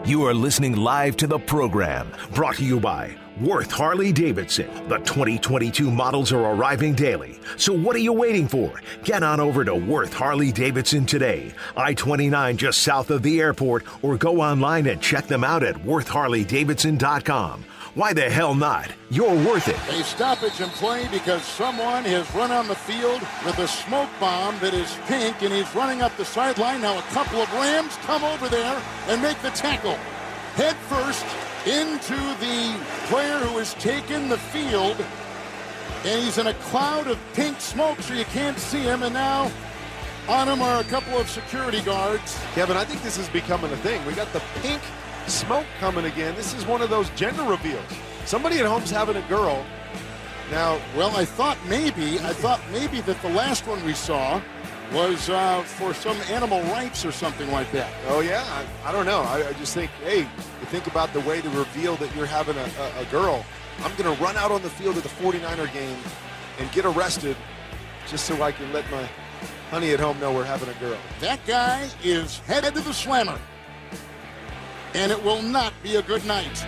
You are listening live to the program, brought to you by Worth Harley-Davidson. The 2022 models are arriving daily. So what are you waiting for? Get on over to Worth Harley-Davidson today. I-29 just south of the airport, or go online and check them out at worthharleydavidson.com. Why the hell not? You're worth it. A stoppage in play because someone has run on the field with a smoke bomb that is pink, and he's running up the sideline. Now a couple of Rams come over there and make the tackle. Head first into the player who has taken the field, and he's in a cloud of pink smoke so you can't see him, and now on him are a couple of security guards. Kevin, I think this is becoming a thing. We got the pink smoke coming again. This is one of those gender reveals. Somebody at home's having a girl. Now, well, I thought maybe that the last one we saw was for some animal rights or something like that. Oh, yeah? I don't know. I just think, hey, you think about the way to reveal that you're having a girl. I'm going to run out on the field at the 49er game and get arrested just so I can let my honey at home know we're having a girl. That guy is headed to the slammer, and it will not be a good night.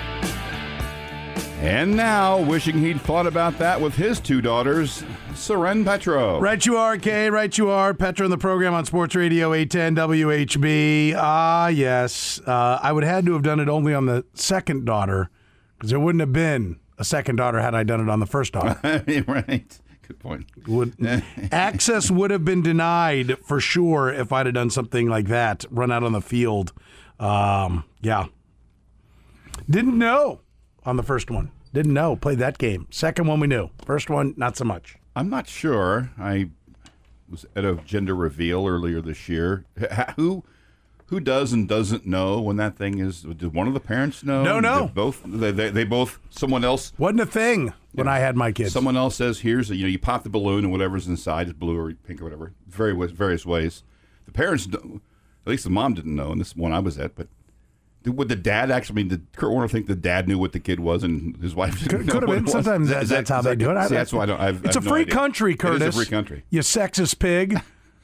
And now, wishing he'd thought about that with his two daughters, Seren Petro. Right you are, Kay. Right you are. Petro in the program on Sports Radio 810 WHB. Ah, yes. I would have had to have done it only on the second daughter, because there wouldn't have been a second daughter had I done it on the first daughter. Right. Good point. Access would have been denied for sure if I'd have done something like that, run out on the field. Yeah. Didn't know on the first one. Didn't know. Played that game. Second one we knew. First one, not so much. I'm not sure. I was at a gender reveal earlier this year. Who does and doesn't know when that thing is? Did one of the parents know? No. They both. Someone else wasn't a thing when I had my kids. Someone else says, "Here's you pop the balloon and whatever's inside is blue or pink or whatever." Various ways. The parents, at least the mom didn't know, and this one I was at. But would the dad actually? Did Kurt Warner think the dad knew what the kid was and his wife didn't know? Could have been. Sometimes that's how they do it. That's why I don't. It's a free country, Curtis. It is a free country. You sexist pig.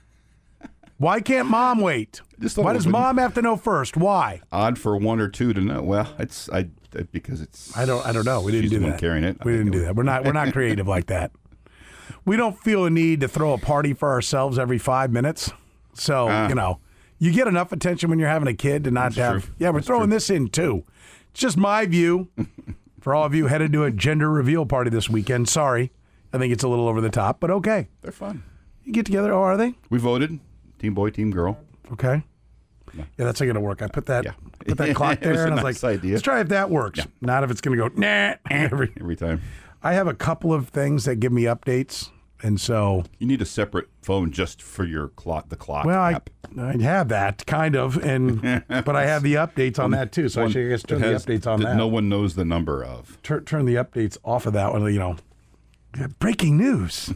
Why can't mom wait? Why does mom have to know first? Why? Odd for one or two to know. Well, because it's. I don't know. We didn't do that. Carrying it. We didn't do that. We're not creative like that. We don't feel a need to throw a party for ourselves every 5 minutes. So you get enough attention when you're having a kid to not have. True. Yeah, we're throwing this in too. It's just my view. For all of you headed to a gender reveal party this weekend, sorry, I think it's a little over the top, but okay. They're fun. You get together. Oh, are they? We voted. Team boy, team girl. Okay. Yeah, that's not going to work. I put that clock there, and I was like, idea. Let's try if that works. Yeah. Not if it's going to go, nah, every time. I have a couple of things that give me updates, and so. You need a separate phone just for your clock, the clock app. I have that, kind of, but I have the updates on that, too, so I should turn the updates on that. No one knows the number of. Turn the updates off of that one, breaking news.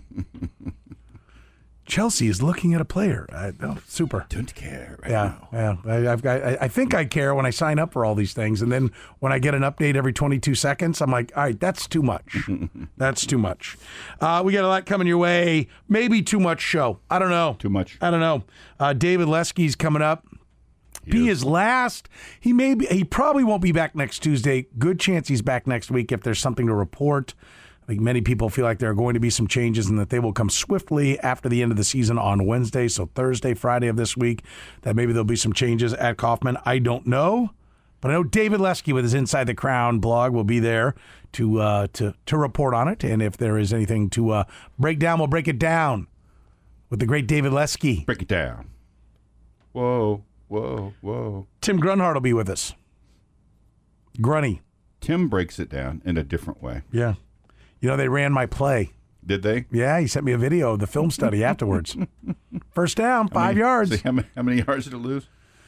Chelsea is looking at a player. Super. Don't care right now. Yeah. I think I care when I sign up for all these things, and then when I get an update every 22 seconds, I'm like, all right, that's too much. That's too much. We got a lot coming your way. Maybe too much show. I don't know. Too much. I don't know. David Lesky's coming up. He is last. He probably won't be back next Tuesday. Good chance he's back next week if there's something to report. I think many people feel like there are going to be some changes and that they will come swiftly after the end of the season on Wednesday, so Thursday, Friday of this week, that maybe there'll be some changes at Kauffman. I don't know, but I know David Lesky with his Inside the Crown blog will be there to report on it, and if there is anything to break down, we'll break it down with the great David Lesky. Break it down. Whoa, whoa, whoa. Tim Grunhard will be with us. Grunny. Tim breaks it down in a different way. Yeah. They ran my play. Did they? Yeah, he sent me a video of the film study afterwards. First down, 5 yards. How many yards did it lose?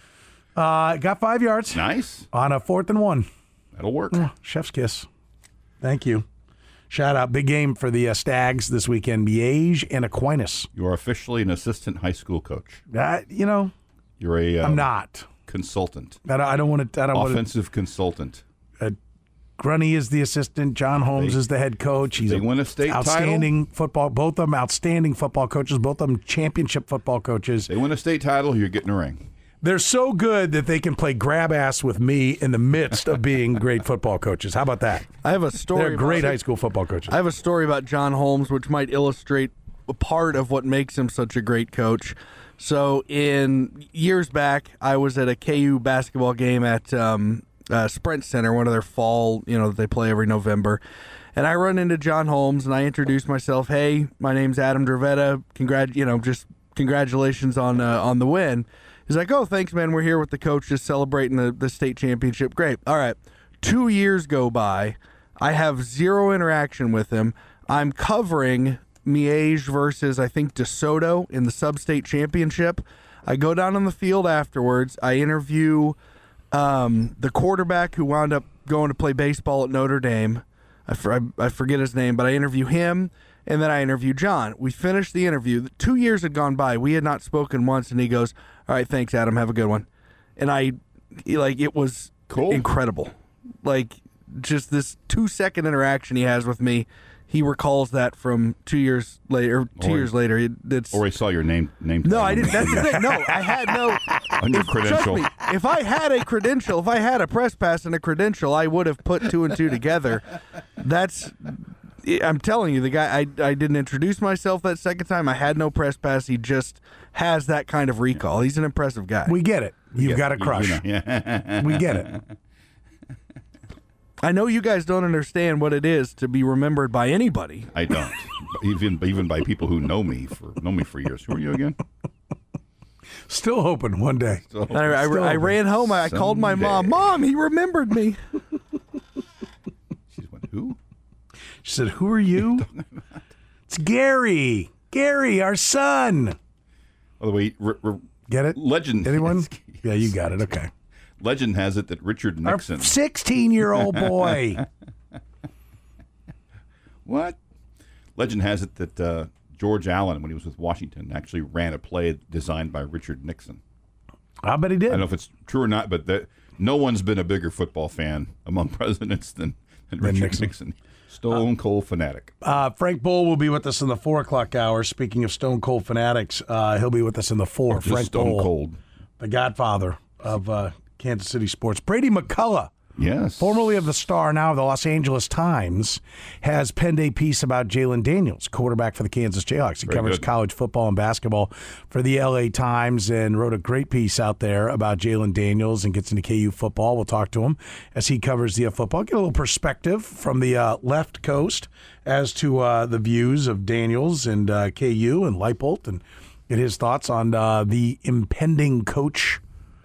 Got 5 yards. Nice. On a 4th and 1. That'll work. Chef's kiss. Thank you. Shout out. Big game for the Stags this weekend. Miege and Aquinas. You are officially an assistant high school coach. You're a. I'm not. Consultant. I don't want to. Offensive consultant. Grunny is the assistant. John Holmes is the head coach. He's they win a state outstanding title. Football. Both of them outstanding football coaches. Both of them championship football coaches. They win a state title, you're getting a ring. They're so good that they can play grab ass with me in the midst of being great football coaches. How about that? I have a story. They're great high school football coaches. I have a story about John Holmes, which might illustrate a part of what makes him such a great coach. So, in years back, I was at a KU basketball game at Sprint Center, one of their fall, that they play every November. And I run into John Holmes, and I introduce myself. Hey, my name's Adam Dravetta. Congratulations on the win. He's like, oh, thanks, man. We're here with the coach just celebrating the state championship. Great. All right. 2 years go by. I have zero interaction with him. I'm covering Miege versus, I think, DeSoto in the sub-state championship. I go down on the field afterwards. I interview the quarterback who wound up going to play baseball at Notre Dame. I forget his name, but I interview him, and then I interview John. We finished the interview. 2 years had gone by. We had not spoken once, and he goes, all right, thanks, Adam. Have a good one. And it was cool. Incredible. Like, just this 2-second interaction he has with me. He recalls that from 2 years later. Or he saw your name. No, I didn't. That's the thing. No, I had no. On your credential. Trust me, if I had a credential, if I had a press pass and a credential, I would have put 2 and 2 together. I'm telling you, the guy, I didn't introduce myself that second time. I had no press pass. He just has that kind of recall. He's an impressive guy. We get it. You've got a crush. Yeah. We get it. I know you guys don't understand what it is to be remembered by anybody. I don't. Even by people who know me for years. Who are you again? Still hoping one day. I ran home. I called my mom. Mom, he remembered me. She went, who? She said, who are you? It's Gary. Gary, our son. By the way, get it? Legend. Anyone? Yeah, you got it. Okay. Legend has it that Richard Nixon. Our 16-year-old boy. What? Legend has it that George Allen, when he was with Washington, actually ran a play designed by Richard Nixon. I bet he did. I don't know if it's true or not, but no one's been a bigger football fan among presidents than Richard Nixon. Stone cold fanatic. Frank Bowl will be with us in the 4 o'clock hour. Speaking of stone cold fanatics, he'll be with us in the 4. Frank Stone Bowl, cold. the godfather of Kansas City sports. Brady McCullough, yes, formerly of the Star, now of the Los Angeles Times, has penned a piece about Jalen Daniels, quarterback for the Kansas Jayhawks. He covers college football and basketball for the LA Times and wrote a great piece out there about Jalen Daniels and gets into KU football. We'll talk to him as he covers the football. Get a little perspective from the left coast as to the views of Daniels and KU and Leipold, and get his thoughts on the impending coach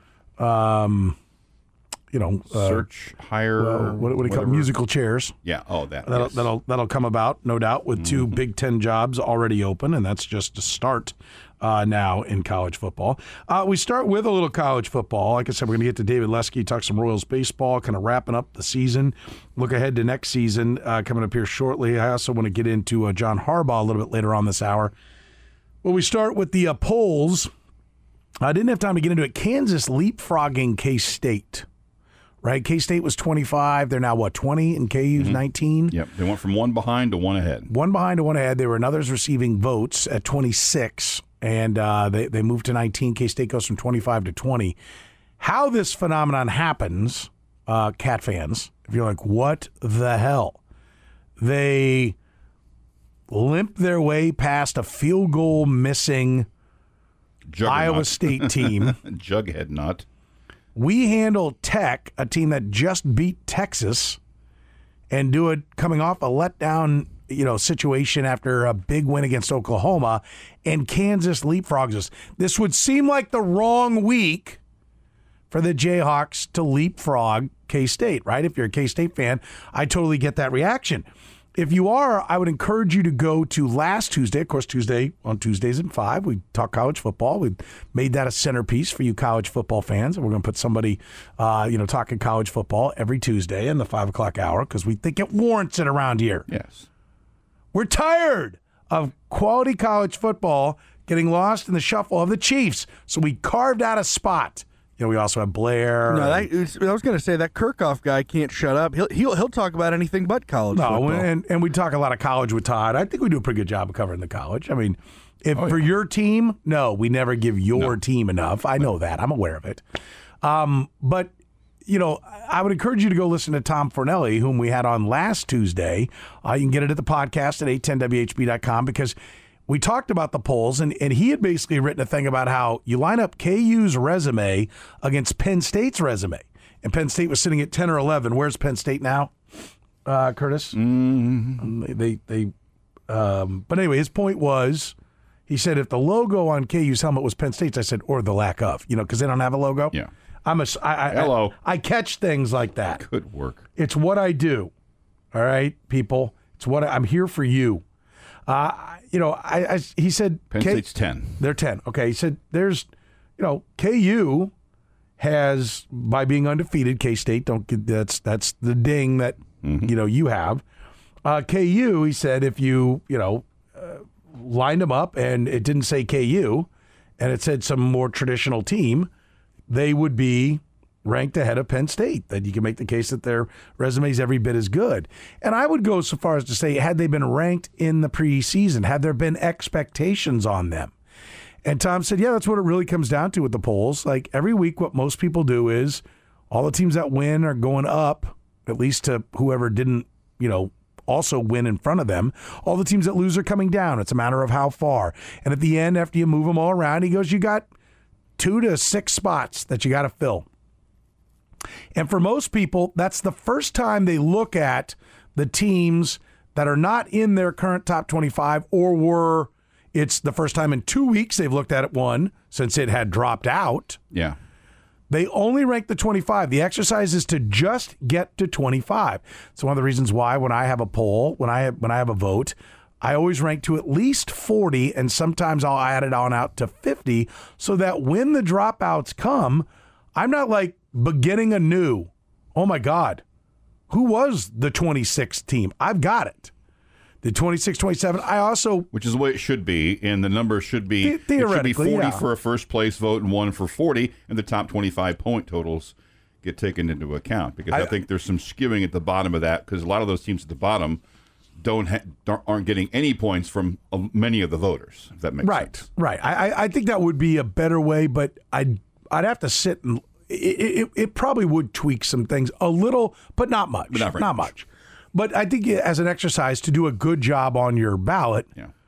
search, hire. What do you call it? Musical chairs? Yeah. Oh, that'll come about, no doubt, with 2 Big Ten jobs already open, and that's just a start now in college football. We start with a little college football. Like I said, we're going to get to David Lesky, talk some Royals baseball, kind of wrapping up the season. Look ahead to next season coming up here shortly. I also want to get into John Harbaugh a little bit later on this hour. Well, we start with the polls. I didn't have time to get into it. Kansas leapfrogging K-State, right? K-State was 25. They're now, 20? And KU's 19? Yep. They went from 1 behind to 1 ahead. 1 behind to 1 ahead. There were others receiving votes at 26, and they moved to 19. K-State goes from 25 to 20. How this phenomenon happens, Cat fans, if you're like, what the hell? They limp their way past a field goal missing Iowa State team. Jughead nut. We handle Tech, a team that just beat Texas, and do it coming off a letdown, situation after a big win against Oklahoma, and Kansas leapfrogs us. This would seem like the wrong week for the Jayhawks to leapfrog K-State, right? If you're a K-State fan, I totally get that reaction. If you are, I would encourage you to go to last Tuesday. Of course, on Tuesdays at 5, we talk college football. We made that a centerpiece for you college football fans. And we're going to put somebody, talking college football every Tuesday in the 5 o'clock hour because we think it warrants it around here. Yes. We're tired of quality college football getting lost in the shuffle of the Chiefs. So we carved out a spot. We also have Blair. No, I was going to say that Kirchhoff guy can't shut up. He'll talk about anything but college football. And we talk a lot of college with Todd. I think we do a pretty good job of covering the college. I mean, For your team, no, we never give your team enough. I know that. I'm aware of it. But, I would encourage you to go listen to Tom Fornelli, whom we had on last Tuesday. You can get it at the podcast at 810WHB.com because we talked about the polls, and he had basically written a thing about how you line up KU's resume against Penn State's resume. And Penn State was sitting at 10 or 11. Where's Penn State now, Curtis? Mm-hmm. But anyway, his point was, he said if the logo on KU's helmet was Penn State's, I said, or the lack of, because they don't have a logo. Yeah. Hello. I catch things like that. Good work. It's what I do. All right, people. It's what I'm here for you. He said Penn State's 10. They're 10. Okay. He said there's, KU has, by being undefeated, K-State, that's the ding that, you have. KU, he said, if you, lined them up and it didn't say KU and it said some more traditional team, they would be ranked ahead of Penn State, that you can make the case that their resume is every bit as good. And I would go so far as to say, had they been ranked in the preseason, had there been expectations on them? And Tom said, yeah, that's what it really comes down to with the polls. Like every week, what most people do is all the teams that win are going up, at least to whoever didn't, also win in front of them. All the teams that lose are coming down. It's a matter of how far. And at the end, after you move them all around, he goes, you got 2 to 6 spots that you got to fill. And for most people, that's the first time they look at the teams that are not in their current top 25 or it's the first time in 2 weeks they've looked at it one since it had dropped out. Yeah. They only rank the 25. The exercise is to just get to 25. So one of the reasons why when I have a poll, when I have a vote, I always rank to at least 40, and sometimes I'll add it on out to 50 so that when the dropouts come, I'm not like beginning anew. Oh, my God. Who was the 26th team? I've got it. The 26, 27. I also... Which is the way it should be, and the number should be... Theoretically, it should be 40 yeah. for a first-place vote and 1 for 40, and the top 25 point totals get taken into account. Because I think there's some skewing at the bottom of that, because a lot of those teams at the bottom aren't getting any points from many of the voters, if that makes sense. Right. I think that would be a better way, but I'd have to sit and... It probably would tweak some things a little, but not much. Not much. But I think as an exercise to do a good job on your ballot,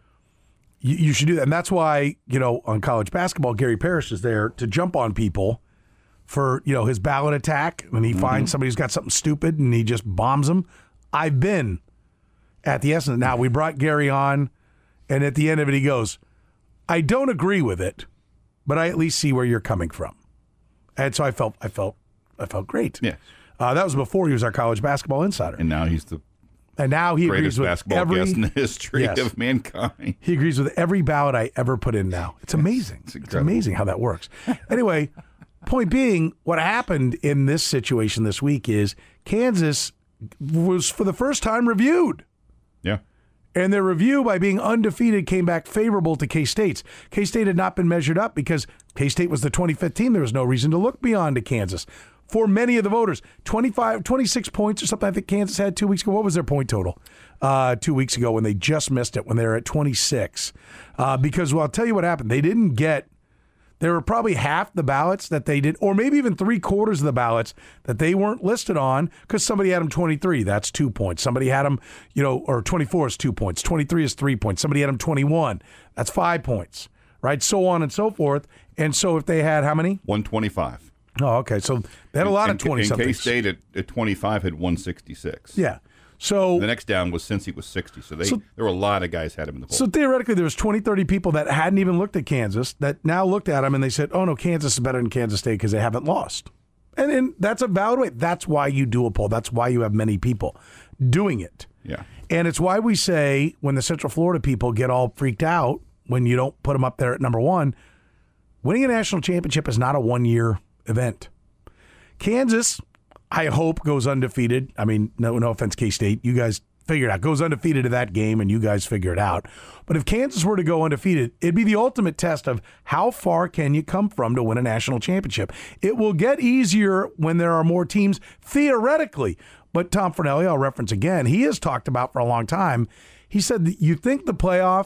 you should do that. And that's why, on college basketball, Gary Parrish is there to jump on people for, his ballot attack. When he finds somebody who's got something stupid and he just bombs them. I've been at the essence. Now, we brought Gary on, and at the end of it, he goes, I don't agree with it, but I at least see where you're coming from. And so I felt great. Yeah. That was before he was our college basketball insider. And now he's the he greatest agrees with basketball guest in the history of mankind. He agrees with every ballot I ever put in now. It's amazing. It's amazing how that works. Anyway, point being, what happened in this situation this week is Kansas was for the first time reviewed. Yeah. And their review, by being undefeated, came back favorable to K-State's. K-State had not been measured up because K-State was the 25th team. There was no reason to look beyond to Kansas. For many of the voters, 26 points or something I think Kansas had 2 weeks ago. What was their point total 2 weeks ago when they just missed it, when they were at 26? Because, I'll tell you what happened. They didn't get – there were probably half the ballots that they did, or maybe even 3/4 of the ballots that they weren't listed on because somebody had them 23. That's 2 points. Somebody had them, or 24 is 2 points. 23 is 3 points. Somebody had them 21. That's 5 points, right? So on and so forth. And so if they had how many? 125. Oh, okay. So they had a lot of 20-somethings. And K-State at 25 had 166. Yeah. So the next down was Cincy was 60. So there were a lot of guys had him in the poll. So theoretically, there was 20, 30 people that hadn't even looked at Kansas that now looked at them and they said, oh, no, Kansas is better than Kansas State because they haven't lost. And that's a valid way. That's why you do a poll. That's why you have many people doing it. Yeah. And it's why we say when the Central Florida people get all freaked out when you don't put them up there at number one, winning a national championship is not a one-year event. Kansas, I hope, goes undefeated. I mean, no offense, K-State. You guys figure it out. Goes undefeated to that game, and you guys figure it out. But if Kansas were to go undefeated, it'd be the ultimate test of how far can you come from to win a national championship. It will get easier when there are more teams, theoretically. But Tom Fornelli, I'll reference again, he has talked about for a long time, he said that you think the playoff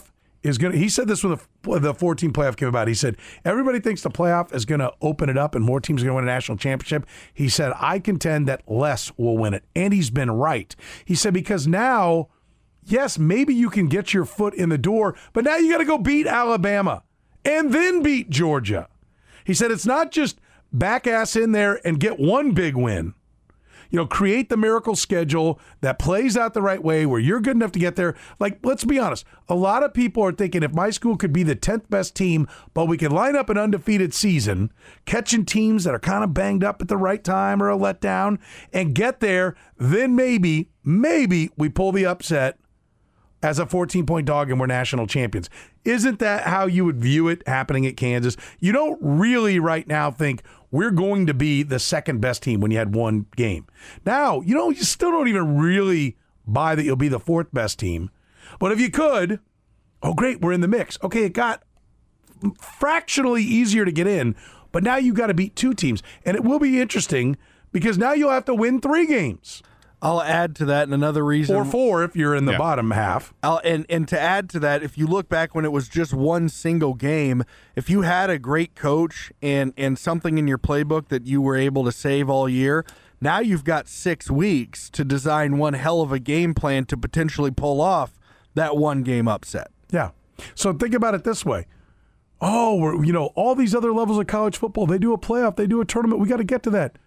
is going to, he said this when the 14 playoff came about. He said, everybody thinks the playoff is going to open it up and more teams are going to win a national championship. He said, I contend that less will win it. And he's been right. He said, because now, yes, maybe you can get your foot in the door, but now you got to go beat Alabama and then beat Georgia. He said, it's not just back ass in there and get one big win. Create the miracle schedule that plays out the right way where you're good enough to get there. Like, let's be honest. A lot of people are thinking if my school could be the 10th best team, but we could line up an undefeated season, catching teams that are kind of banged up at the right time or a letdown, and get there, then maybe we pull the upset as a 14-point dog and we're national champions. Isn't that how you would view it happening at Kansas? You don't really right now think we're going to be the second best team when you had one game. Now, you still don't even really buy that you'll be the fourth best team. But if you could, oh, great, we're in the mix. Okay, it got fractionally easier to get in, but now you've got to beat two teams. And it will be interesting because now you'll have to win 3 games. I'll add to that, and another reason. Or 4 if you're in the bottom half. And to add to that, if you look back when it was just one single game, if you had a great coach and something in your playbook that you were able to save all year, now you've got 6 weeks to design one hell of a game plan to potentially pull off that one game upset. Yeah. So think about it this way. Oh, all these other levels of college football, they do a playoff, they do a tournament. We got to get to that.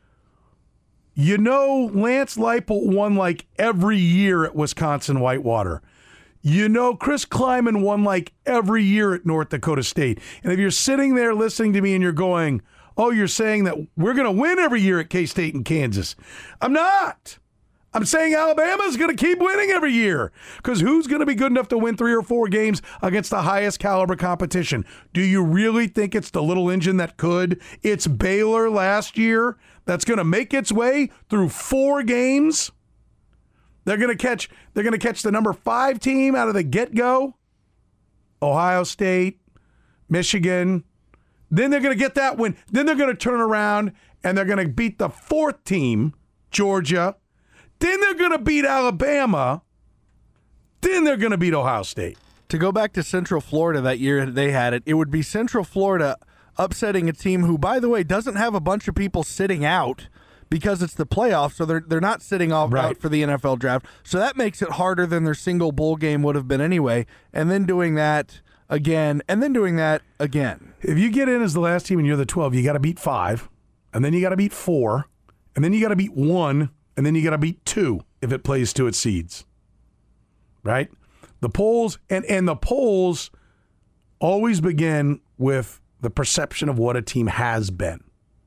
Lance Leipold won like every year at Wisconsin Whitewater. Chris Kleiman won like every year at North Dakota State. And if you're sitting there listening to me and you're going, oh, you're saying that we're going to win every year at K-State and Kansas. I'm not. I'm saying Alabama's going to keep winning every year because who's going to be good enough to win 3 or 4 games against the highest caliber competition? Do you really think it's the little engine that could? It's Baylor last year that's going to make its way through 4 games. They're going to catch the number 5 team out of the get-go. Ohio State, Michigan. Then they're going to get that win. Then they're going to turn around and they're going to beat the 4th team, Georgia. Then they're going to beat Alabama. Then they're going to beat Ohio State. To go back to Central Florida that year they had it, it would be Central Florida upsetting a team who, by the way, doesn't have a bunch of people sitting out because it's the playoffs, so they're not sitting out for the NFL draft. So that makes it harder than their single bowl game would have been anyway. And then doing that again, and then doing that again. If you get in as the last team and you're the 12, you got to beat 5, and then you got to beat 4, and then you got to beat 1, and then you got to beat 2 if it plays to its seeds. Right? The polls, and the polls always begin with the perception of what a team has been.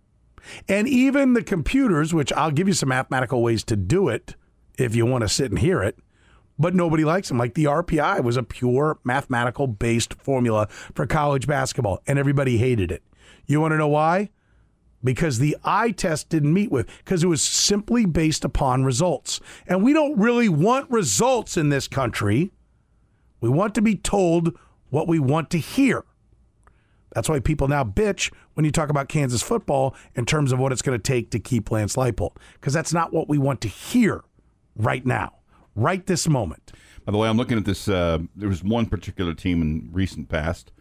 And even the computers, which I'll give you some mathematical ways to do it if you want to sit and hear it, but nobody likes them. Like the RPI was a pure mathematical-based formula for college basketball, and everybody hated it. You want to know why? Because the eye test didn't meet with, because it was simply based upon results. And we don't really want results in this country. We want to be told what we want to hear. That's why people now bitch when you talk about Kansas football in terms of what it's going to take to keep Lance Leipold, because that's not what we want to hear right now, right this moment. By the way, I'm looking at this. There was one particular team in recent past.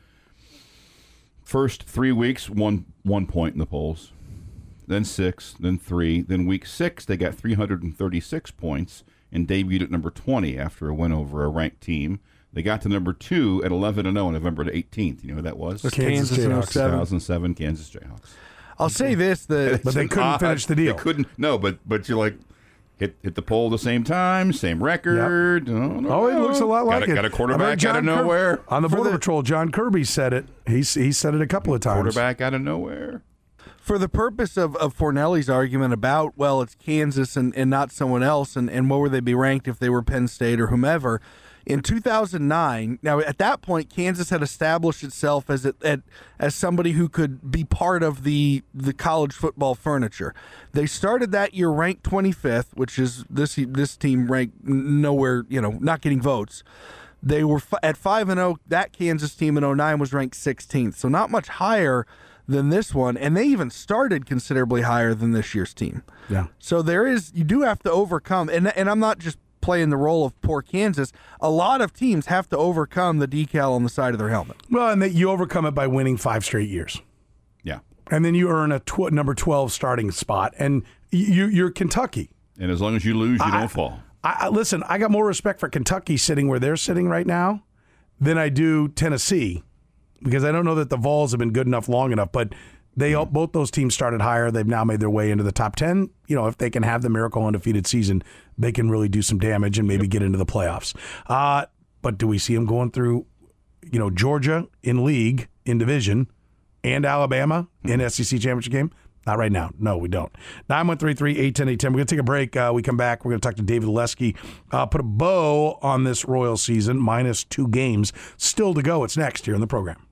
First 3 weeks, 1 point in the polls, then 6, then 3. Then week 6, they got 336 points and debuted at number 20 after a win over a ranked team. They got to number 2 at 11-0 on November 18th. You know who that was? Kansas Jayhawks. 2007 Kansas Jayhawks. I'll say this: but they couldn't finish the deal. They couldn't. No, but you're like hit the poll at the same time, same record. Yep. It looks a lot like it. Got a quarterback out of nowhere on the Border Patrol. John Kirby said it. He said it a couple of times. Quarterback out of nowhere. For the purpose of Fornelli's argument about, well, it's Kansas and not someone else, and what would they be ranked if they were Penn State or whomever? In 2009, now at that point, Kansas had established itself as somebody who could be part of the college football furniture. They started that year ranked 25th, which is this team ranked nowhere, not getting votes. They were at 5-0. That Kansas team in 2009 was ranked 16th, so not much higher than this one, and they even started considerably higher than this year's team. Yeah. So you do have to overcome, and I'm not just playing the role of poor Kansas. A lot of teams have to overcome the decal on the side of their helmet. Well, and that you overcome it by winning 5 straight years. Yeah. And then you earn a number 12 starting spot. And you're Kentucky. And as long as you lose, you don't fall. Listen, I got more respect for Kentucky sitting where they're sitting right now than I do Tennessee, because I don't know that the Vols have been good enough long enough. But both those teams started higher. They've now made their way into the top 10. You know, if they can have the miracle undefeated season, they can really do some damage and maybe get into the playoffs. But do we see them going through, Georgia in league, in division, and Alabama in SEC championship game? Not right now. No, we don't. 913-3-810-810. We're going to take a break. We come back. We're going to talk to David Lesky. Put a bow on this Royal season, minus 2 games still to go. It's next here in the program.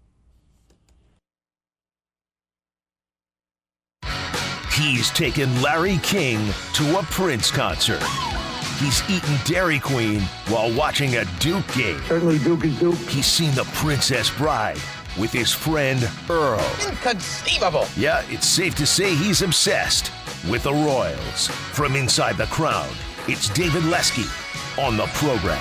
He's taken Larry King to a Prince concert. He's eaten Dairy Queen while watching a Duke game. Certainly Duke is Duke. He's seen the Princess Bride with his friend Earl. Inconceivable. Yeah, it's safe to say he's obsessed with the Royals. From inside the crowd, it's David Lesky on the program.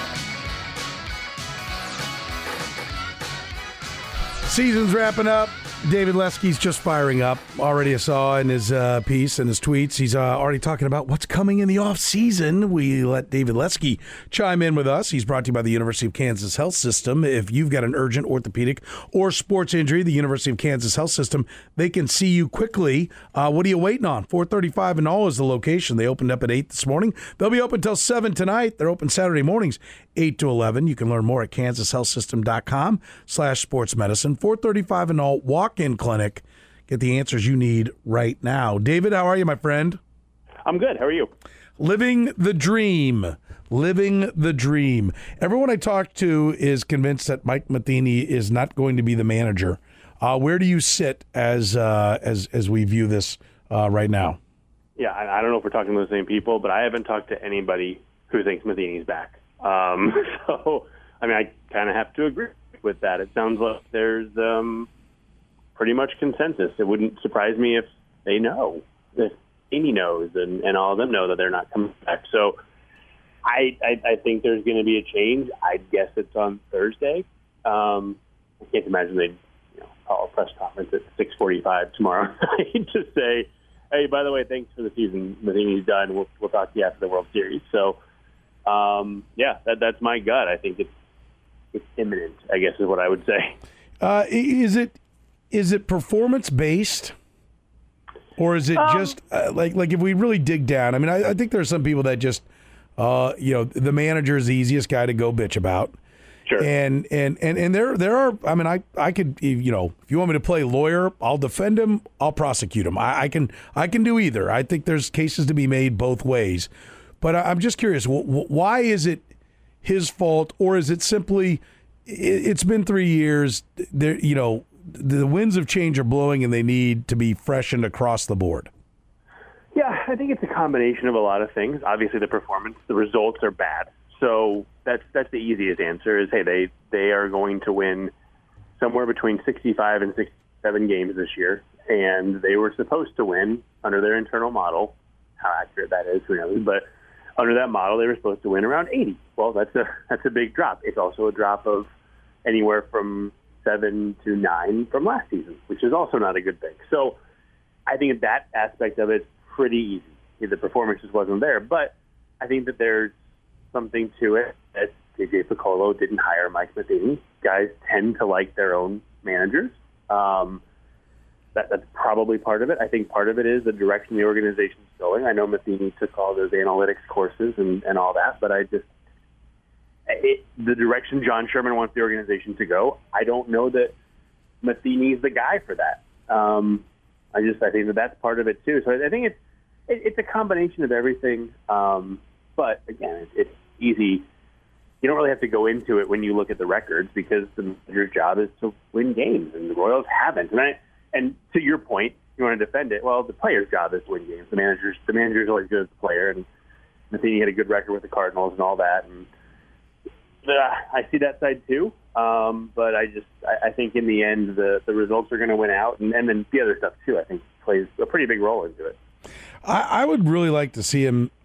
Season's wrapping up. David Lesky's just firing up. Already I saw in his piece and his tweets, he's already talking about what's coming in the off-season. We let David Lesky chime in with us. He's brought to you by the University of Kansas Health System. If you've got an urgent orthopedic or sports injury, the University of Kansas Health System, they can see you quickly. What are you waiting on? 435 and all is the location. They opened up at 8 this morning. They'll be open until 7 tonight. They're open Saturday mornings, 8 to 11. You can learn more at kansashealthsystem.com/sportsmedicine. 435 and all walk-in clinic. Get the answers you need right now. David, how are you, my friend? I'm good. How are you? Living the dream. Living the dream. Everyone I talk to is convinced that Mike Matheny is not going to be the manager. Where do you sit as we view this right now? Yeah, I don't know if we're talking to the same people, but I haven't talked to anybody who thinks Matheny's back. So, I kind of have to agree with that. It sounds like there's pretty much consensus. It wouldn't surprise me if they know, if Amy knows, and all of them know that they're not coming back. So I think there's going to be a change. I guess it's on Thursday. I can't imagine they'd call a press conference at 6:45 tomorrow night to say, hey, by the way, thanks for the season. Matheny's done. We'll talk to you after the World Series. So, that's my gut. I think it's imminent, I guess is what I would say. Is it performance based, or is it just like if we really dig down? I mean, I think there are some people that just the manager is the easiest guy to go bitch about. Sure. And there are. I mean, I could if you want me to play lawyer, I'll defend him. I'll prosecute him. I can do either. I think there's cases to be made both ways. But I'm just curious, why is it his fault, or is it simply it's been 3 years? There, the winds of change are blowing, and they need to be freshened across the board. Yeah, I think it's a combination of a lot of things. Obviously, the performance, the results are bad. So that's the easiest answer is, hey, they are going to win somewhere between 65 and 67 games this year, and they were supposed to win under their internal model. How accurate that is, who knows? But under that model, they were supposed to win around 80. Well, that's a big drop. It's also a drop of anywhere from 7 to 9 from last season, which is also not a good thing. So I think that aspect of it's pretty easy. The performance just wasn't there. But I think that there's something to it that J.J. Piccolo didn't hire Mike Matheny. Guys tend to like their own managers. That's probably part of it. I think part of it is the direction the organization's going. I know Matheny took all those analytics courses and all that, but the direction John Sherman wants the organization to go, I don't know that Matheny's the guy for that. I think that's part of it too. So I think it's a combination of everything. But again, it's easy. You don't really have to go into it when you look at the records because your job is to win games, and the Royals haven't. And to your point, you want to defend it. Well, the player's job is to win games. The manager's always good as a player, and Matheny had a good record with the Cardinals and all that. And I see that side too. But I think in the end, the results are going to win out, and then the other stuff too, I think plays a pretty big role into it. I would really like to see him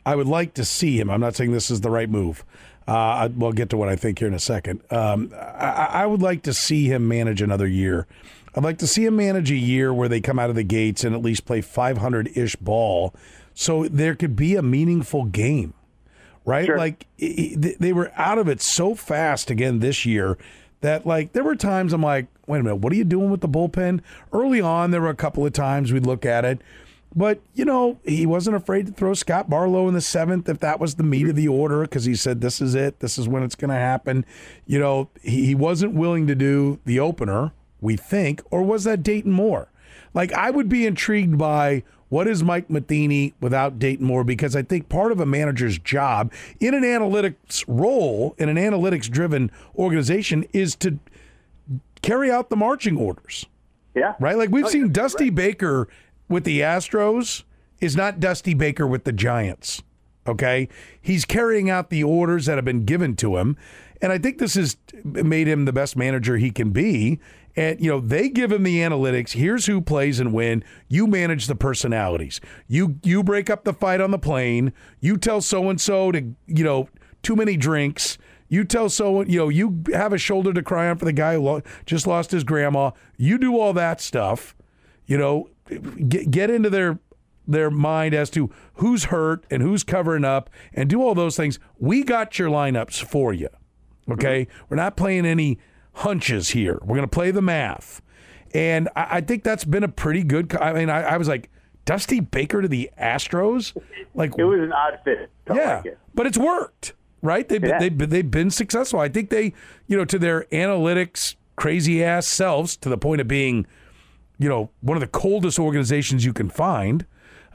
I would like to see him. I'm not saying this is the right move. We'll get to what I think here in a second. I would like to see him manage another year. I'd like to see him manage a year where they come out of the gates and at least play 500-ish ball so there could be a meaningful game, right? Sure. Like, they were out of it so fast again this year that, like, there were times I'm like, wait a minute, what are you doing with the bullpen? Early on, there were a couple of times we'd look at it. But, you know, he wasn't afraid to throw Scott Barlow in the 7th if that was the meat of the order because he said, this is it. This is when it's going to happen. You know, he wasn't willing to do the opener, we think, or was that Dayton Moore? Like, I would be intrigued by what is Mike Matheny without Dayton Moore, because I think part of a manager's job in an analytics role, in an analytics-driven organization, is to carry out the marching orders. Yeah. Right? Like, we've seen Dusty Baker with the Astros is not Dusty Baker with the Giants, okay? He's carrying out the orders that have been given to him, and I think this has made him the best manager he can be. And, you know, they give him the analytics. Here's who plays and when. You manage the personalities. You break up the fight on the plane. You tell so-and-so to, you know, too many drinks. You tell someone, you know, you have a shoulder to cry on for the guy who just lost his grandma. You do all that stuff, you know, get into their mind as to who's hurt and who's covering up and do all those things. We got your lineups for you, okay? Mm-hmm. We're not playing any hunches here. We're going to play the math. And I think that's been a pretty good – I mean, I was like, Dusty Baker to the Astros? Like, it was an odd fit. Yeah, like it. But it's worked, right? They've been successful. I think they, you know, to their analytics crazy-ass selves, to the point of being – you know, one of the coldest organizations you can find,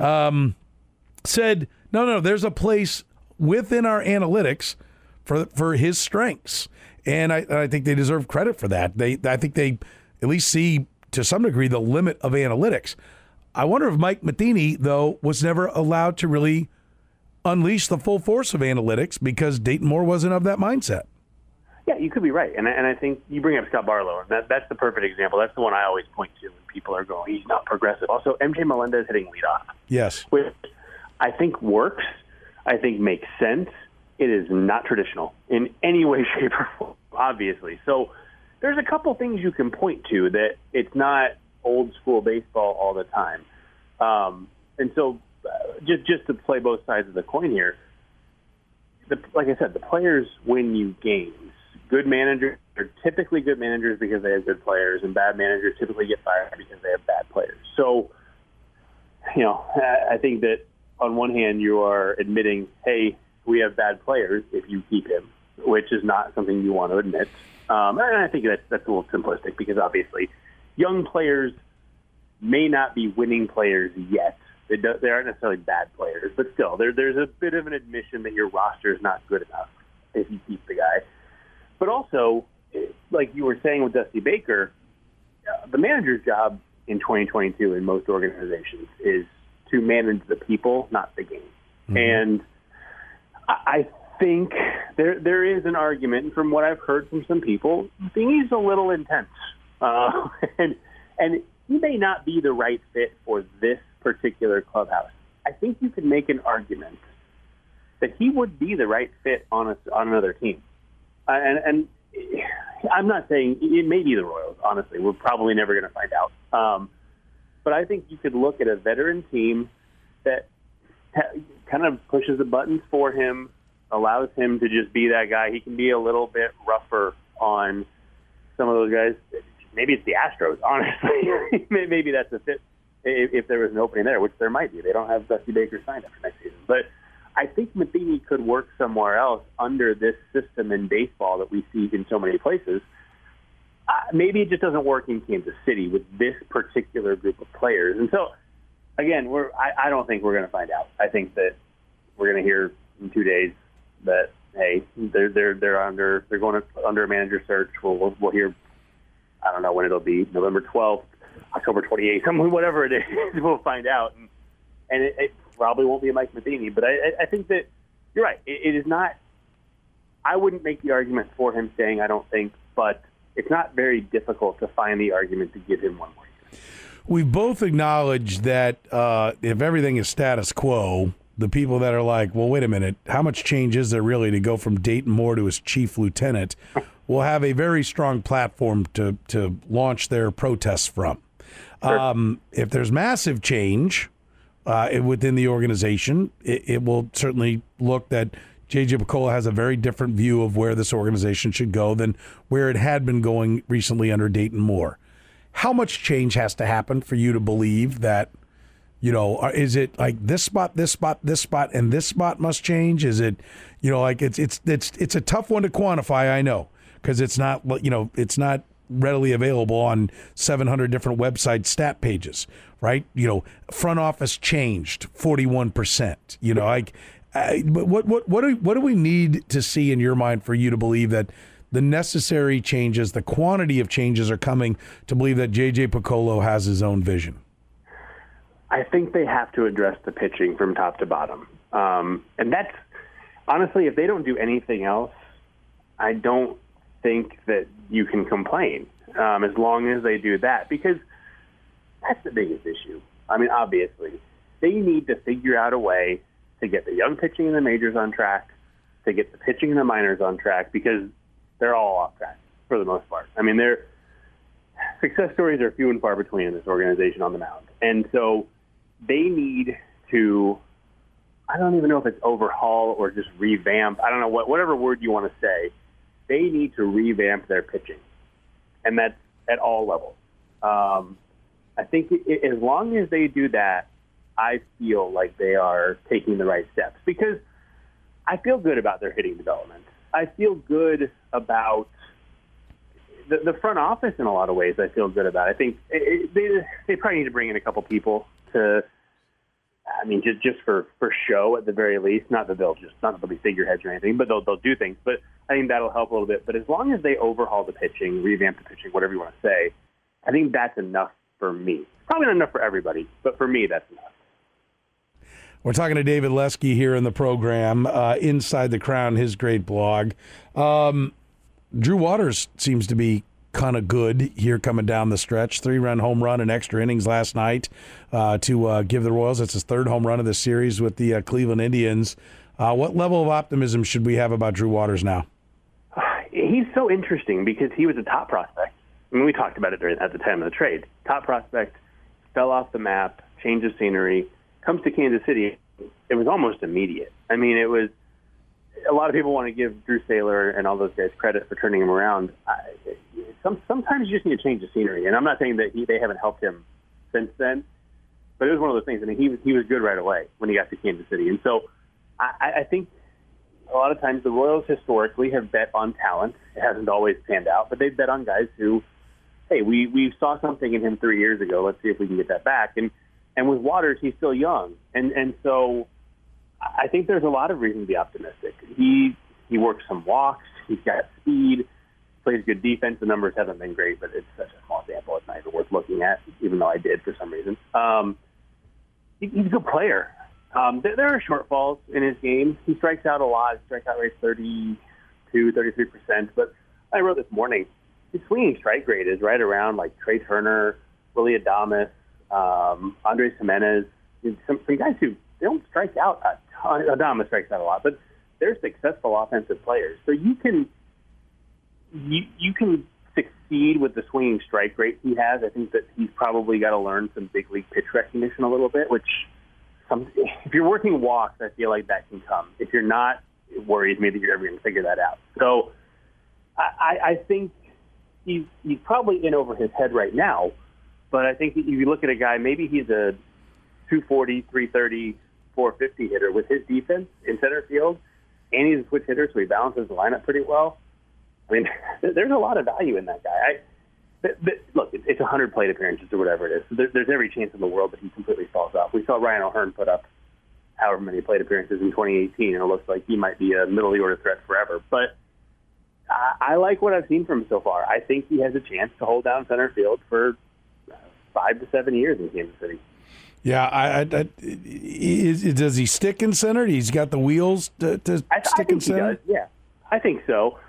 said, no, there's a place within our analytics for his strengths. And I think they deserve credit for that. I think they at least see, to some degree, the limit of analytics. I wonder if Mike Matheny, though, was never allowed to really unleash the full force of analytics because Dayton Moore wasn't of that mindset. Yeah, you could be right. And I think you bring up Scott Barlow, and that's the perfect example. That's the one I always point to when people are going, he's not progressive. Also, MJ Melendez hitting leadoff. Yes. Which I think works. I think makes sense. It is not traditional in any way, shape, or form, obviously. So there's a couple things you can point to that it's not old school baseball all the time. And so just to play both sides of the coin here, like I said, the players win you games. Good managers are typically good managers because they have good players, and bad managers typically get fired because they have bad players. So, you know, I think that on one hand you are admitting, hey, we have bad players if you keep him, which is not something you want to admit. And I think that's a little simplistic because obviously young players may not be winning players yet. They aren't necessarily bad players, but still, there's a bit of an admission that your roster is not good enough if you keep the guy. But also, like you were saying with Dusty Baker, the manager's job in 2022 in most organizations is to manage the people, not the game. Mm-hmm. And I think there is an argument, from what I've heard from some people, he's a little intense. And he may not be the right fit for this particular clubhouse. I think you could make an argument that he would be the right fit on another team. And I'm not saying it may be the Royals, honestly. We're probably never going to find out. But I think you could look at a veteran team that kind of pushes the buttons for him, allows him to just be that guy. He can be a little bit rougher on some of those guys. Maybe it's the Astros, honestly. Maybe that's a fit if there was an opening there, which there might be. They don't have Dusty Baker signed up for next season. But I think Matheny could work somewhere else under this system in baseball that we see in so many places. Maybe it just doesn't work in Kansas City with this particular group of players. And so, again, I don't think we're going to find out. I think that we're going to hear in 2 days that, hey, they're going under a manager search. We'll hear, I don't know when it'll be, November 12th, October 28th, whatever it is, we'll find out. And it probably won't be Mike Matheny, but I think that you're right. It is not – I wouldn't make the argument for him staying, I don't think, but it's not very difficult to find the argument to give him one more year. We've both acknowledged that if everything is status quo, the people that are like, well, wait a minute, how much change is there really to go from Dayton Moore to his chief lieutenant, will have a very strong platform to launch their protests from. Sure. If there's massive change within the organization, it will certainly look that J.J. Picollo has a very different view of where this organization should go than where it had been going recently under Dayton Moore. How much change has to happen for you to believe that, is it like this spot, and this spot must change? Is it, like it's a tough one to quantify, I know, because it's not readily available on 700 different website stat pages, right? Front office changed 41%. What do we need to see in your mind for you to believe that the necessary changes, the quantity of changes are coming to believe that J.J. Picollo has his own vision? I think they have to address the pitching from top to bottom. And that's, honestly, if they don't do anything else, I don't think that you can complain as long as they do that, because that's the biggest issue. I mean, obviously, they need to figure out a way to get the young pitching in the majors on track, to get the pitching in the minors on track, because they're all off track for the most part. I mean, their success stories are few and far between in this organization on the mound. And so they need to, I don't even know if it's overhaul or just revamp. I don't know, whatever word you want to say. They need to revamp their pitching, and that's at all levels. I think as long as they do that, I feel like they are taking the right steps, because I feel good about their hitting development. I feel good about the front office in a lot of ways. I feel good about. I think they probably need to bring in a couple people to, I mean, just for show at the very least. Not that they'll be figureheads or anything, but they'll do things. But I think that'll help a little bit. But as long as they overhaul the pitching, revamp the pitching, whatever you want to say, I think that's enough for me. Probably not enough for everybody, but for me, that's enough. We're talking to David Lesky here in the program, Inside the Crown, his great blog. Drew Waters seems to be kind of good here coming down the stretch. 3-run home run and extra innings last night to give the Royals. It's his third home run of the series with the Cleveland Indians. What level of optimism should we have about Drew Waters now? He's so interesting because he was a top prospect. I mean, we talked about it at the time of the trade. Top prospect, fell off the map, change of scenery, comes to Kansas City. It was almost immediate. I mean, it was, a lot of people want to give Drew Saylor and all those guys credit for turning him around. Sometimes you just need to change the scenery, and I'm not saying that they haven't helped him since then, but it was one of those things. I mean, he was good right away when he got to Kansas City, and so I think a lot of times the Royals historically have bet on talent. It hasn't always panned out, but they've bet on guys who, hey, we saw something in him 3 years ago. Let's see if we can get that back. And with Waters, he's still young, and so I think there's a lot of reason to be optimistic. He works some walks. He's got speed. Plays good defense. The numbers haven't been great, but it's such a small sample. It's not even worth looking at, even though I did for some reason. He's a good player. There are shortfalls in his game. He strikes out a lot. His strikeout rate's 33%. But I wrote this morning, his swinging strike rate is right around like Trey Turner, Willy Adames, Andres Jimenez, some guys who they don't strike out a ton. Adames strikes out a lot, but they're successful offensive players. So you can succeed with the swinging strike rate he has. I think that he's probably got to learn some big league pitch recognition a little bit, which if you're working walks, I feel like that can come. If you're not, it worries me that you're ever going to figure that out. So I think he's probably in over his head right now, but I think if you look at a guy, maybe he's a 240, 330, 450 hitter with his defense in center field, and he's a switch hitter, so he balances the lineup pretty well. I mean, there's a lot of value in that guy. Look, it's 100 plate appearances or whatever it is. So there's every chance in the world that he completely falls off. We saw Ryan O'Hearn put up however many plate appearances in 2018, and it looks like he might be a middle-of-the-order threat forever. But I like what I've seen from him so far. I think he has a chance to hold down center field for 5 to 7 years in Kansas City. Yeah, does he stick in center? He's got the wheels to stick in center? He does, yeah. I think so.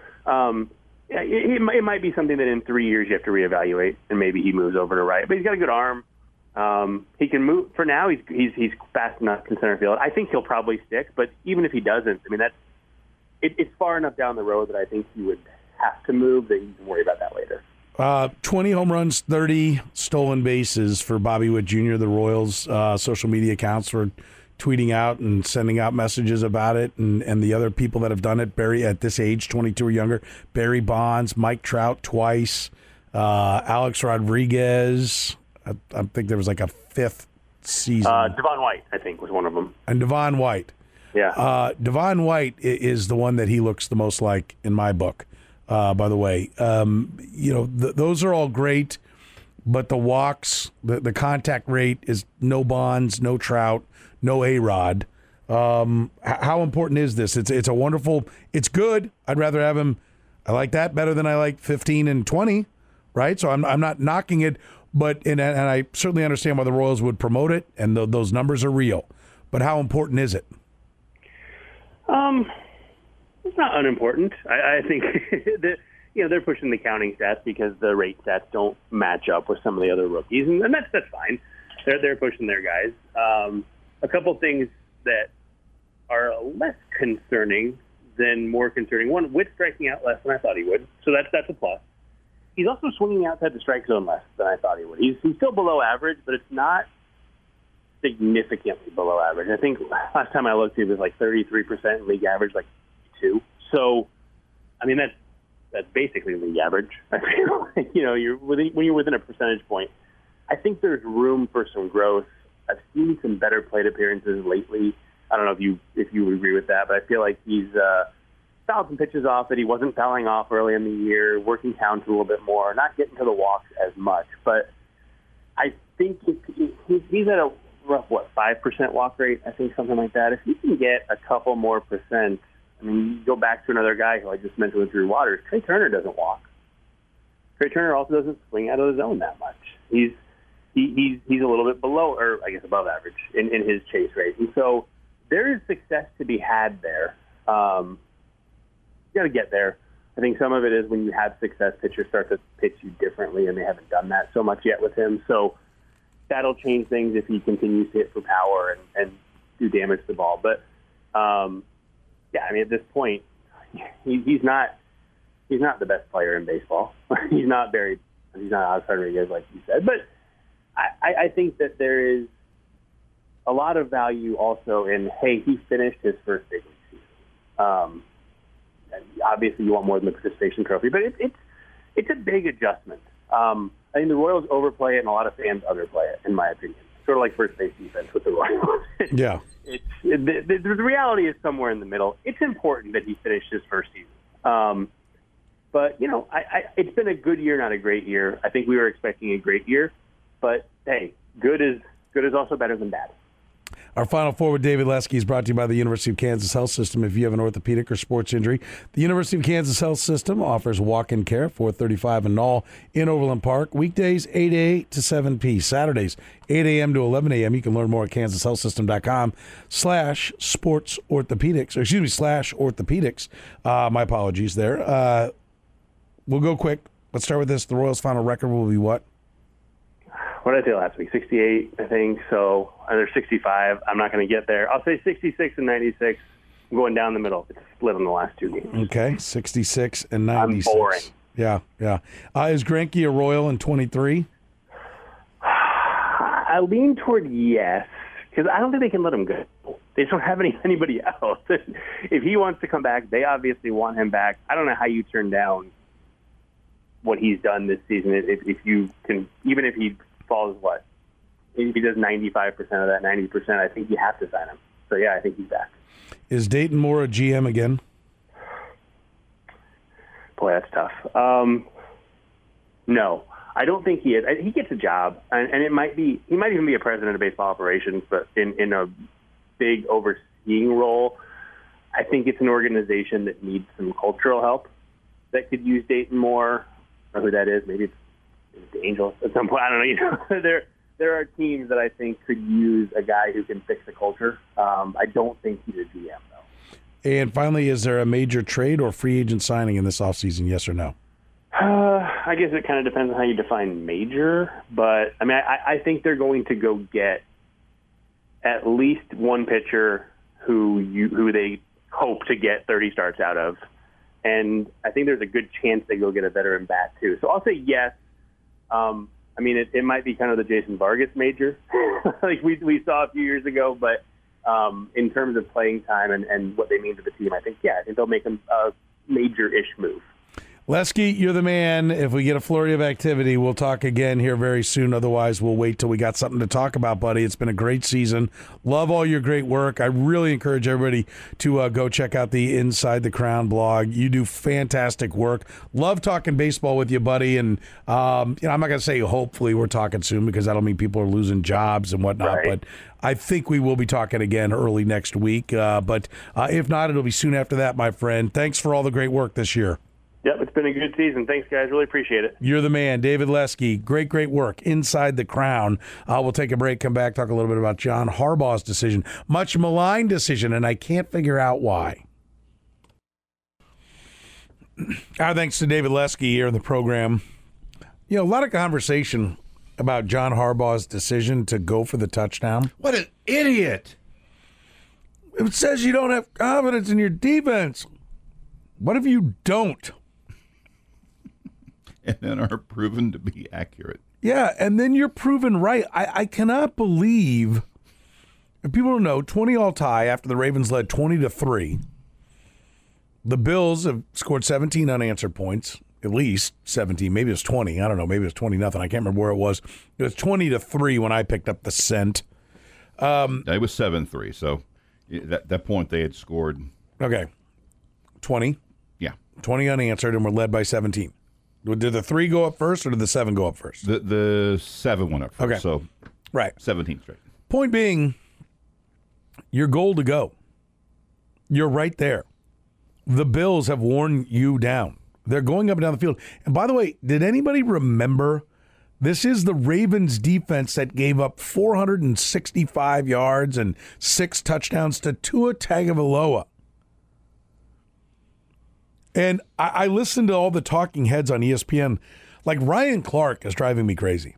It might be something that in 3 years you have to reevaluate, and maybe he moves over to right. But he's got a good arm. He can move for now. He's fast enough in center field. I think he'll probably stick, but even if he doesn't, I mean it's far enough down the road that I think he would have to move that you can worry about that later. 20 home runs, 30 stolen bases for Bobby Witt Jr. The Royals social media accounts were tweeting out and sending out messages about it, and the other people that have done it, Barry at this age, 22 or younger, Barry Bonds, Mike Trout twice, Alex Rodriguez. I think there was like a fifth season. Devon White, I think, was one of them. And Devon White. Yeah. Devon White is the one that he looks the most like in my book, by the way. Those are all great, but the walks, the contact rate is no Bonds, no Trout, no A-Rod. How important is this? It's a wonderful, it's good. I'd rather have him, I like that better than I like 15 and 20, right? So I'm not knocking it, but and I certainly understand why the Royals would promote it, and those numbers are real. But how important is it? It's not unimportant. I think that they're pushing the counting stats because the rate stats don't match up with some of the other rookies, and that's fine. They're pushing their guys. A couple things that are less concerning than more concerning. One, Witt striking out less than I thought he would, so that's a plus. He's also swinging outside the strike zone less than I thought he would. He's still below average, but it's not significantly below average. I think last time I looked, he was like 33% league average, like 2. So, I mean, that's basically league average. I feel like, when you're within a percentage point. I think there's room for some growth. I've seen some better plate appearances lately. I don't know if you agree with that, but I feel like he's fouled some pitches off that he wasn't fouling off early in the year, working counts a little bit more, not getting to the walks as much. But I think he's at a rough, 5% walk rate, I think, something like that. If he can get a couple more percent, I mean, you go back to another guy who I just mentioned with Drew Waters. Trey Turner doesn't walk. Trey Turner also doesn't swing out of the zone that much. He's a little bit below, or I guess above average in his chase rate. And so there is success to be had there. You got to get there. I think some of it is when you have success, pitchers start to pitch you differently, and they haven't done that so much yet with him. So that'll change things if he continues to hit for power and do damage to the ball. But, I mean, at this point, he's not the best player in baseball. He's not Alex Rodriguez, like you said. But I think that there is a lot of value also in, hey, he finished his first big league season. Obviously, you want more than the participation trophy, but it's a big adjustment. I think the Royals overplay it, and a lot of fans underplay it, in my opinion. Sort of like first base defense with the Royals. Yeah. The reality is somewhere in the middle. It's important that he finished his first season. But, it's been a good year, not a great year. I think we were expecting a great year. But, hey, good is also better than bad. Our Final Four with David Lesky is brought to you by the University of Kansas Health System. If you have an orthopedic or sports injury, the University of Kansas Health System offers walk-in care, 435 and Knoll in Overland Park. Weekdays, 8 a.m. to 7 p.m. Saturdays, 8 a.m. to 11 a.m. You can learn more at kansashealthsystem.com/sports-orthopedics. My apologies there. We'll go quick. Let's start with this. The Royals' final record will be what? What did I say last week? 68, I think. So they're 65. I'm not going to get there. I'll say 66 and 96. I'm going down the middle. It's split on the last two games. Okay, 66 and 96. I'm boring. Yeah. Is Greinke a Royal in 23? I lean toward yes, because I don't think they can let him go. They just don't have anybody else. If he wants to come back, they obviously want him back. I don't know how you turn down what he's done this season. If you can, even if he falls, if he does 95% of that 90%, I think you have to sign him. So, yeah, I think he's back. Is Dayton Moore a GM again? Boy, that's tough. No, I don't think he is. He gets a job, and he might even be a president of baseball operations, but in a big overseeing role. I think it's an organization that needs some cultural help that could use Dayton Moore. I don't know who that is. Maybe it's the Angels at some point. I don't know. There are teams that I think could use a guy who can fix the culture. I don't think he's a GM, though. And finally, is there a major trade or free agent signing in this offseason, yes or no? I guess it kind of depends on how you define major, but I mean, I think they're going to go get at least one pitcher who they hope to get 30 starts out of, and I think there's a good chance they go get a veteran bat too. So I'll say yes. I mean, it might be kind of the Jason Vargas major, like we saw a few years ago, but in terms of playing time and what they mean to the team, I think they'll make a major-ish move. Lesky, you're the man. If we get a flurry of activity, we'll talk again here very soon. Otherwise, we'll wait till we got something to talk about, buddy. It's been a great season. Love all your great work. I really encourage everybody to go check out the Inside the Crown blog. You do fantastic work. Love talking baseball with you, buddy. And I'm not going to say hopefully we're talking soon because that'll mean people are losing jobs and whatnot. Right. But I think we will be talking again early next week. But if not, it'll be soon after that, my friend. Thanks for all the great work this year. Yep, it's been a good season. Thanks, guys. Really appreciate it. You're the man. David Lesky, great work. Inside the Crown. We'll take a break, come back, talk a little bit about John Harbaugh's decision. Much maligned decision, and I can't figure out why. Our thanks to David Lesky here in the program. A lot of conversation about John Harbaugh's decision to go for the touchdown. What an idiot. It says you don't have confidence in your defense. What if you don't? And then are proven to be accurate. Yeah, and then you're proven right. I cannot believe, if people don't know, 20-all tie after the Ravens led 20-3. The Bills have scored 17 unanswered points, at least 17. Maybe it was 20. I don't know. Maybe it was 20-0. I can't remember where it was. It was 20-3 when I picked up the cent. It was 7-3. So at that point they had scored. Okay. 20. Yeah. 20 unanswered, and we're led by 17. Did the 3 go up first, or did the 7 go up first? The 7 went up first. Okay. So right. 17 straight. Point being, you're goal to go. You're right there. The Bills have worn you down. They're going up and down the field. And by the way, did anybody remember this is the Ravens defense that gave up 465 yards and 6 touchdowns to Tua Tagovailoa? And I listened to all the talking heads on ESPN. Like, Ryan Clark is driving me crazy.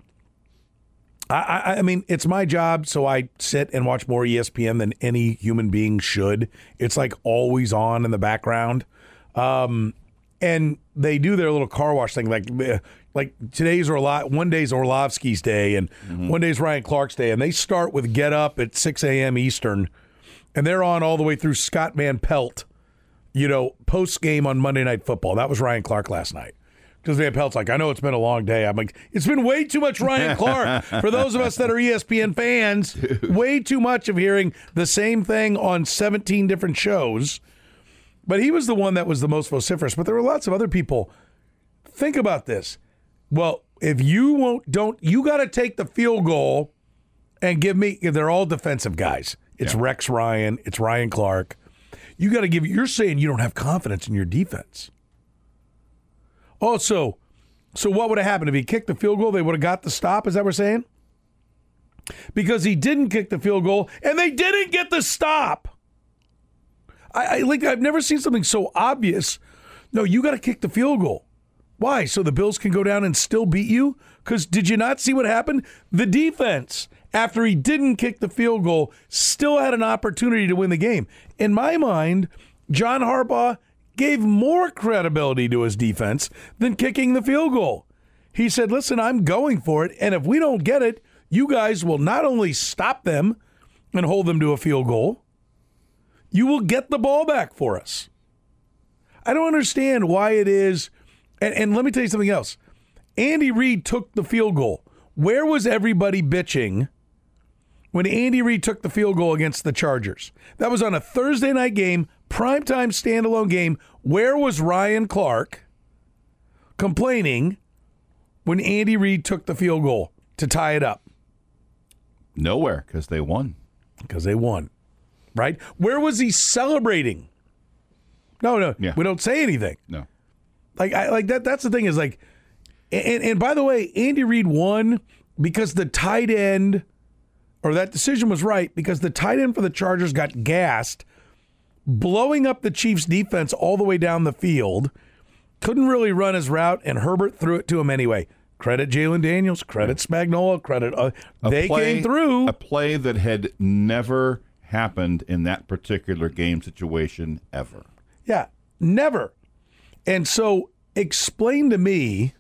I mean, it's my job, so I sit and watch more ESPN than any human being should. It's like always on in the background. And they do their little car wash thing. Like one day's Orlovsky's day, and one day's Ryan Clark's day. And they start with Get Up at 6 a.m. Eastern, and they're on all the way through Scott Van Pelt. Post game on Monday Night Football. That was Ryan Clark last night. Because Van Pelt's like, I know it's been a long day. I'm like, it's been way too much Ryan Clark. For those of us that are ESPN fans, way too much of hearing the same thing on 17 different shows. But he was the one that was the most vociferous. But there were lots of other people. Think about this. Well, if you you got to take the field goal and give me, they're all defensive guys. It's Rex Ryan. It's Ryan Clark. You got to you're saying you don't have confidence in your defense. Oh, so what would have happened? If he kicked the field goal, they would have got the stop? Is that what we're saying? Because he didn't kick the field goal, and they didn't get the stop. I've never seen something so obvious. No, you got to kick the field goal. Why? So the Bills can go down and still beat you? Because did you not see what happened? The defense, after he didn't kick the field goal, still had an opportunity to win the game. In my mind, John Harbaugh gave more credibility to his defense than kicking the field goal. He said, listen, I'm going for it, and if we don't get it, you guys will not only stop them and hold them to a field goal, you will get the ball back for us. I don't understand why it is, and let me tell you something else. Andy Reid took the field goal. Where was everybody bitching when Andy Reid took the field goal against the Chargers? That was on a Thursday night game, primetime standalone game. Where was Ryan Clark complaining when Andy Reid took the field goal to tie it up? Nowhere, because they won. Because they won, right? Where was he celebrating? No, yeah. We don't say anything. No. Like that. That's the thing is like, and by the way, Andy Reid won because the tight end, or that decision was right because the tight end for the Chargers got gassed, blowing up the Chiefs' defense all the way down the field, couldn't really run his route, and Herbert threw it to him anyway. Credit Jalen Daniels, credit Spagnuolo, credit they came through. A play that had never happened in that particular game situation ever. Yeah, never. And so explain to me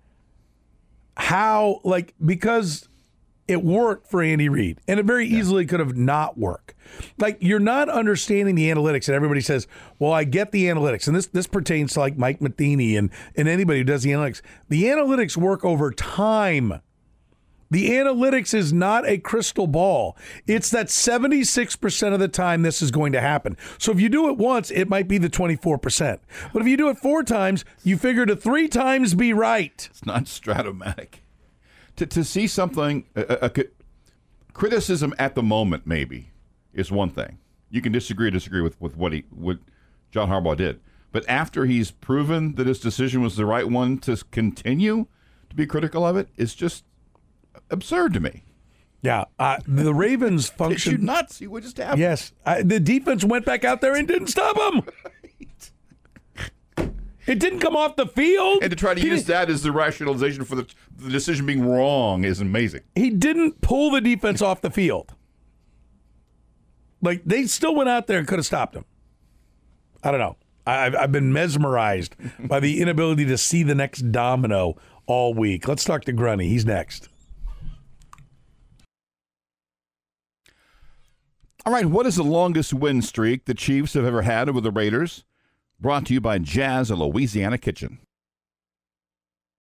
how, because it worked for Andy Reid, and it very easily could have not worked. You're not understanding the analytics, and everybody says, well, I get the analytics. And this pertains to Mike Matheny and anybody who does the analytics. The analytics work over time. The analytics is not a crystal ball. It's that 76% of the time this is going to happen. So if you do it once, it might be the 24%. But if you do it 4 times, you figure to 3 times be right. It's not Stratomatic. To see something, criticism at the moment maybe is one thing. You can disagree with what John Harbaugh did. But after he's proven that his decision was the right one, to continue to be critical of it is just absurd to me. Yeah, the Ravens function. Did you not see what just happened? Yes, the defense went back out there and didn't stop him. It didn't come off the field. And to try to use that as the rationalization for the decision being wrong is amazing. He didn't pull the defense off the field. They still went out there and could have stopped him. I don't know. I've been mesmerized by the inability to see the next domino all week. Let's talk to Grunny. He's next. All right, what is the longest win streak the Chiefs have ever had over the Raiders? Brought to you by Jazz, a Louisiana Kitchen.